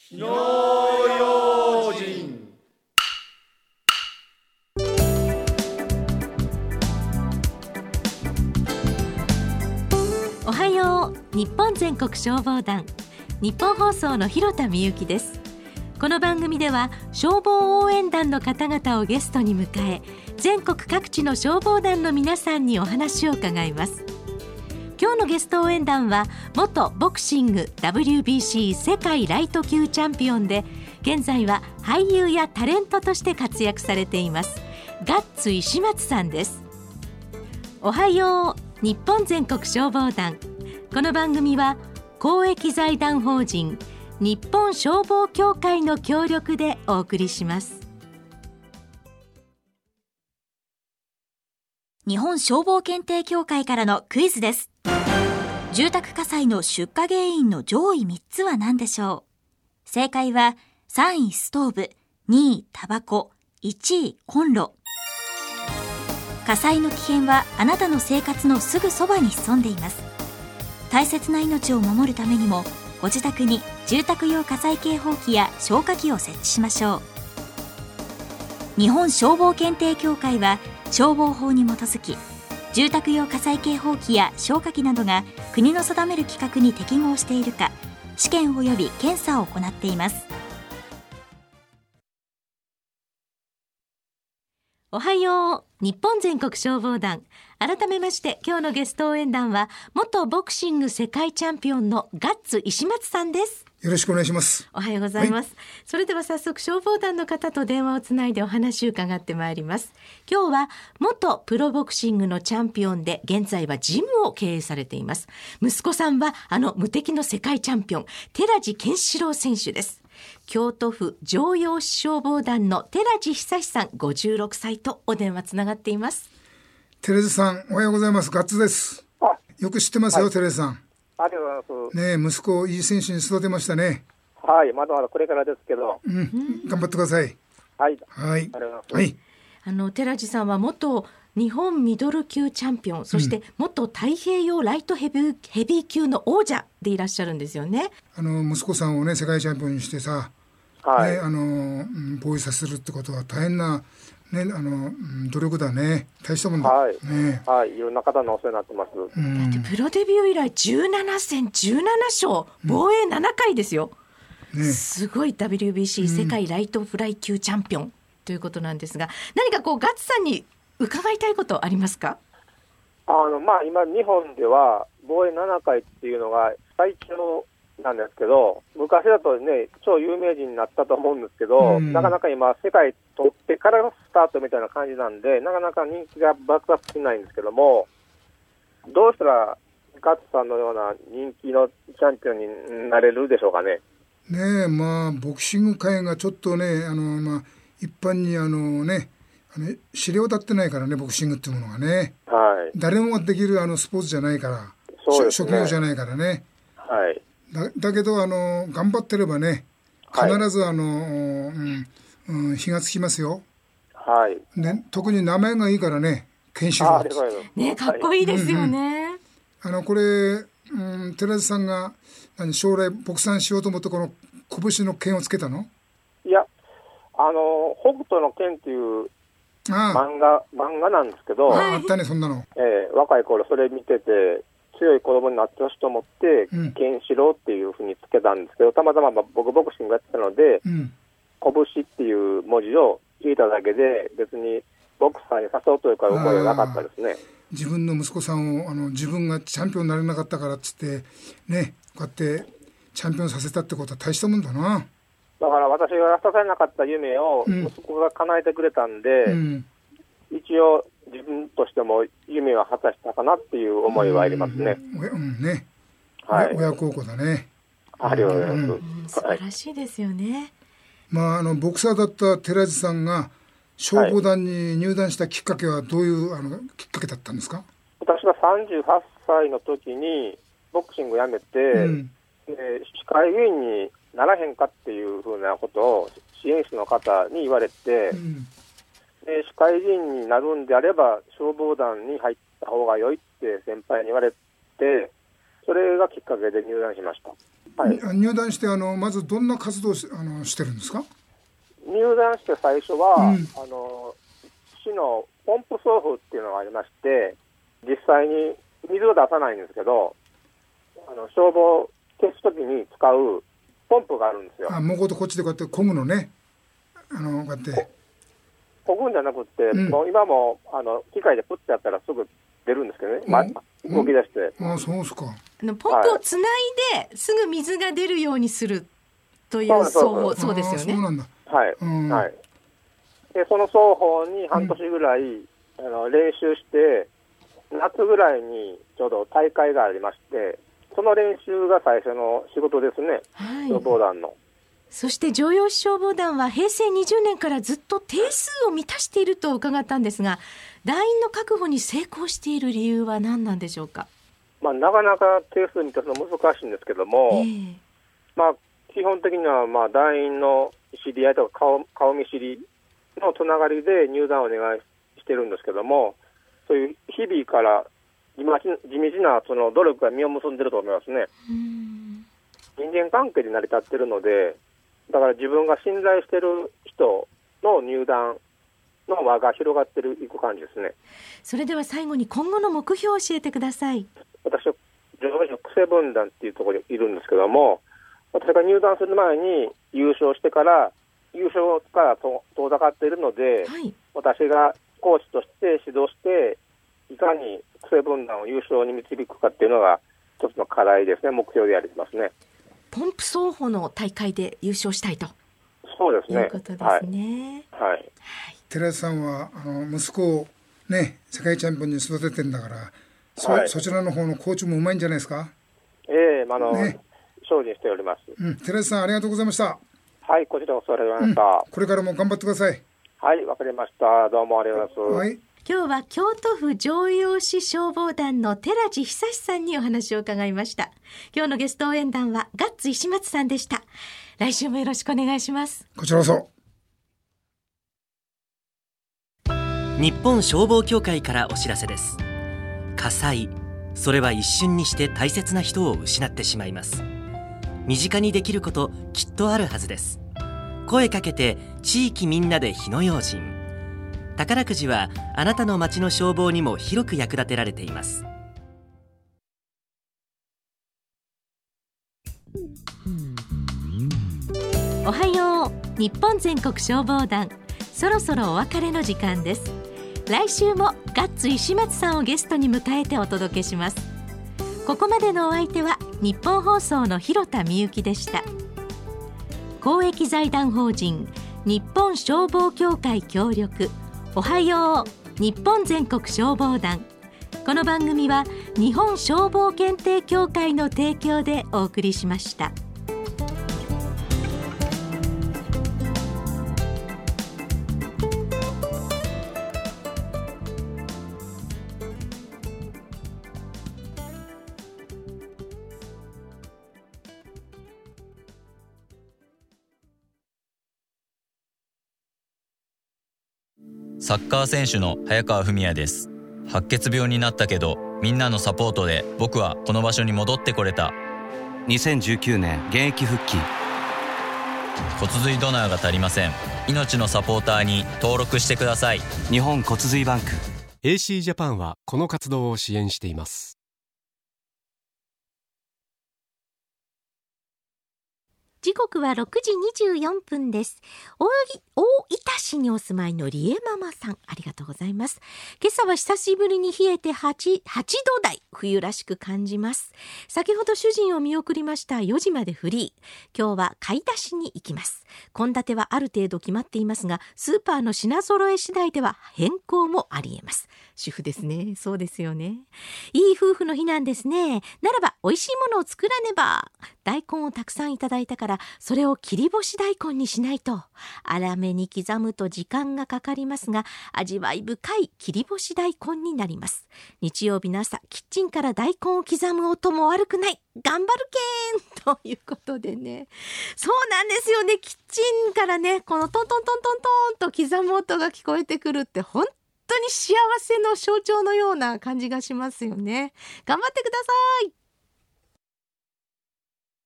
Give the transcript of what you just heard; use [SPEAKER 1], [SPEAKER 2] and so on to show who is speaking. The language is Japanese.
[SPEAKER 1] 火の用心。
[SPEAKER 2] おはよう。日本全国消防団、日本放送の広田美由です。この番組では消防応援団の方々をゲストに迎え、全国各地の消防団の皆さんにお話を伺います。今日のゲスト応援団は元ボクシング WBC 世界ライト級チャンピオンで、現在は俳優やタレントとして活躍されていますガッツ石松さんです。おはよう日本全国消防団。この番組は公益財団法人日本消防協会の協力でお送りします。
[SPEAKER 3] 日本消防検定協会からのクイズです。住宅火災の出火原因の上位3つは何でしょう？正解は3位ストーブ、2位タバコ、1位コンロ。火災の危険はあなたの生活のすぐそばに潜んでいます。大切な命を守るためにも、ご自宅に住宅用火災警報器や消火器を設置しましょう。日本消防検定協会は消防法に基づき、住宅用火災警報器や消火器などが国の定める規格に適合しているか、試験及び検査を行っています。
[SPEAKER 2] おはよう日本全国消防団。改めまして今日のゲスト応援団は元ボクシング世界チャンピオンのガッツ石松さんです。
[SPEAKER 4] よろしくお願いします。
[SPEAKER 2] おはようございます、それでは早速消防団の方と電話をつないでお話を伺ってまいります。今日は元プロボクシングのチャンピオンで、現在はジムを経営されています。息子さんは無敵の世界チャンピオン寺地健志郎選手です。京都府城陽市消防団の寺地久さん56歳とお電話つながっています。
[SPEAKER 4] 寺地さん、おはようございます。ガッツです。よく知ってますよ、寺地さん。
[SPEAKER 5] ありがとうございます。
[SPEAKER 4] ねえ、息子をいい選手に育てましたね。
[SPEAKER 5] はい、まだまだこれからですけど、
[SPEAKER 4] 頑張ってください。
[SPEAKER 5] はい、
[SPEAKER 4] はい、
[SPEAKER 5] ありがとうございます。
[SPEAKER 4] はい。
[SPEAKER 2] 寺地さんは元日本ミドル級チャンピオン、そして元太平洋ライトヘビー級の王者でいらっしゃるんですよね。
[SPEAKER 4] 息子さんをね、世界チャンピオンにしてさ、
[SPEAKER 5] はい、
[SPEAKER 4] 防衛させるってことは大変な、ね、努力だね。大したもんだ、
[SPEAKER 5] はい
[SPEAKER 4] ね。
[SPEAKER 5] はい、いろんな方のお世話になってます。
[SPEAKER 2] だってプロデビュー以来17戦17勝、防衛7回ですよ、すごい WBC 世界ライトフライ級チャンピオンということなんですが、何かガッツさんに伺いたいことありますか？
[SPEAKER 5] 今日本では防衛7回っていうのが最長なんですけど、昔だとね、超有名人になったと思うんですけど、なかなか今世界取ってからのスタートみたいな感じなんで、なかなか人気が爆発しないんですけども、どうしたらガッツさんのような人気のチャンピオンになれるでしょうかね。
[SPEAKER 4] ねえ、ボクシング界がちょっとね、一般に知れ渡ってないからね、ボクシングっていうものがね、
[SPEAKER 5] はい、
[SPEAKER 4] 誰もができるスポーツじゃないから、
[SPEAKER 5] そうですね、
[SPEAKER 4] 職業じゃないからね。
[SPEAKER 5] はい、
[SPEAKER 4] だけど頑張ってればね、必ず火がつきますよ。
[SPEAKER 5] はい。
[SPEAKER 4] ね、特に名前がいいからね、ケンシロウ
[SPEAKER 2] ね、かっこいいですよね。
[SPEAKER 4] これ、寺地さんが将来ボクサーしようと思ってこの拳の剣をつけたの？
[SPEAKER 5] いや、北斗の剣っていう漫画なんですけど、
[SPEAKER 4] あったね、そんなの。
[SPEAKER 5] 若い頃それ見てて、強い子供になってほしいと思って、ケンシロウっていうふうにつけたんですけど、たまたま僕ボクシングやってたので、拳っていう文字を聞いただけで、別にボクサーに誘うというか思いはなかったですね。
[SPEAKER 4] 自分の息子さんを自分がチャンピオンになれなかったからっつってね、こうやってチャンピオンさせたってことは大したもんだな。
[SPEAKER 5] だから私がさせなかった夢を息子が叶えてくれたんで、一応自分としても夢は果たしたかなっていう思いはありますね。
[SPEAKER 4] はい、親孝行だね。
[SPEAKER 5] ありがとうございます。
[SPEAKER 2] 素晴らしいですよね。
[SPEAKER 4] ボクサーだった寺地さんが消防団に入団したきっかけはどういうきっかけだったんですか？
[SPEAKER 5] 私が38歳の時にボクシングをやめて、歯科医院にならへんかっていうふうなことを支援士の方に言われて、歯科医院になるんであれば消防団に入った方が良いって先輩に言われて、 それがきっかけで入団しました。はい、
[SPEAKER 4] 入団してまずどんな活動をしてるんですか？
[SPEAKER 5] 入団して最初は、市のポンプ送風っていうのがありまして、実際に水を出さないんですけど、消防を消すときに使うポンプがあるんですよ。
[SPEAKER 4] もうこっちでこうやって漕ぐのね。こうやって
[SPEAKER 5] 漕ぐんじゃなくて、もう今も機械でプッてやったらすぐ出るんですけどね、動き出して。
[SPEAKER 4] そうですか。
[SPEAKER 2] ポンプをつないで、すぐ水が出るようにするという奏法、そうですよね。
[SPEAKER 4] そうなんだ。
[SPEAKER 5] はい、はい。でその奏法に半年ぐらい、練習して、夏ぐらいにちょうど大会がありまして、その練習が最初の仕事ですね、消防団の。
[SPEAKER 2] そして城陽市消防団は平成20年からずっと定数を満たしていると伺ったんですが、団員の確保に成功している理由は何なんでしょうか？
[SPEAKER 5] なかなか定数満たすの難しいんですけども、基本的には団員の知り合いとか顔見知りのつながりで入団をお願いしてるんですけども、そういう日々から地道なその努力が実を結んでると思いますね。人間関係で成り立ってるので、だから自分が信頼してる人の入団の輪が広がっていく感じですね。
[SPEAKER 2] それでは最後に今後の目標を教えてください。
[SPEAKER 5] 私は城陽市の久世分団っていうところにいるんですけども、私が入団する前に優勝してから優勝から遠ざかっているので、私がコーチとして指導していかに久世分団を優勝に導くかっていうのが一つの課題ですね、目標でやりますね。
[SPEAKER 2] ポンプ奏法の大会で優勝したいと。
[SPEAKER 5] そうですね。
[SPEAKER 2] いうことですね。
[SPEAKER 5] はい。
[SPEAKER 4] 寺さんは息子をね世界チャンピオンに育ててんだから、そちらの方のコーチもうまいんじゃないですか？
[SPEAKER 5] 精進しております。
[SPEAKER 4] 寺さんありがとうございました。
[SPEAKER 5] はい、こちらこそありがとうございました。
[SPEAKER 4] これからも頑張ってください。
[SPEAKER 5] はい、わかりました。どうもありがとうございます。
[SPEAKER 4] はい。
[SPEAKER 2] 今日は京都府城陽市消防団の寺地久さんにお話を伺いました。今日のゲスト応援団はガッツ石松さんでした。来週もよろしくお願いします。
[SPEAKER 4] こちらこそ。
[SPEAKER 6] 日本消防協会からお知らせです。火災、それは一瞬にして大切な人を失ってしまいます。身近にできることきっとあるはずです。声かけて地域みんなで火の用心。宝くじはあなたの町の消防にも広く役立てられています。
[SPEAKER 2] おはよう日本全国消防団、そろそろお別れの時間です。来週もガッツ石松さんをゲストに迎えてお届けします。ここまでのお相手は日本放送の広田美幸でした。公益財団法人日本消防協会協力、おはよう日本全国消防団。この番組は日本消防検定協会の提供でお送りしました。
[SPEAKER 7] サッカー選手の早川文也です。白血病になったけどみんなのサポートで僕はこの場所に戻ってこれた。
[SPEAKER 8] 2019年現役復帰。
[SPEAKER 7] 骨髄ドナーが足りません。命のサポーターに登録してください。
[SPEAKER 8] 日本骨髄バンク
[SPEAKER 9] AC ジャパンはこの活動を支援しています。
[SPEAKER 2] 時刻は6時24分です。大分市にお住まいのリエママさん、ありがとうございます。今朝は久しぶりに冷えて 8度台、冬らしく感じます。先ほど主人を見送りました。4時までフリー。今日は買い出しに行きます。献立はある程度決まっていますが、スーパーの品揃え次第では変更もありえます。主婦ですね。そうですよね。いい夫婦の日なんですね。ならば美味しいものを作らねば。大根をたくさんいただいたから、それを切り干し大根にしないと。粗めに刻むと時間がかかりますが、味わい深い切り干し大根になります。日曜日の朝、キッチンから大根を刻む音も悪くない。頑張るけーんということでね。そうなんですよね。キッチンからね、このトントントントントンと刻む音が聞こえてくるって本当に幸せの象徴のような感じがしますよね。頑張ってください。